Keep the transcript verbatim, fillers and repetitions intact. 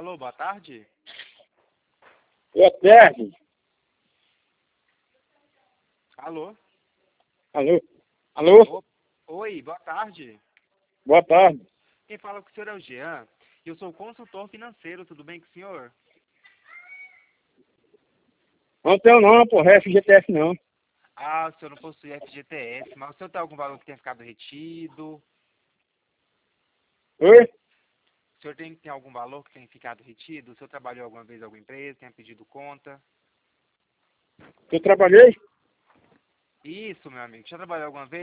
Alô, boa tarde. Boa tarde. Alô? Alô? Alô? O- Oi, boa tarde. Boa tarde. Quem fala com o senhor é o Jean. Eu sou consultor financeiro, tudo bem com o senhor? Não tenho não, porra, F G T F não. Ah, o senhor não possui F G T S, mas o senhor tem algum valor que tenha ficado retido? Oi? O senhor tem, tem algum valor que tenha ficado retido? O senhor trabalhou alguma vez em alguma empresa, tenha pedido conta? Eu trabalhei? Isso, meu amigo. Já trabalhou alguma vez?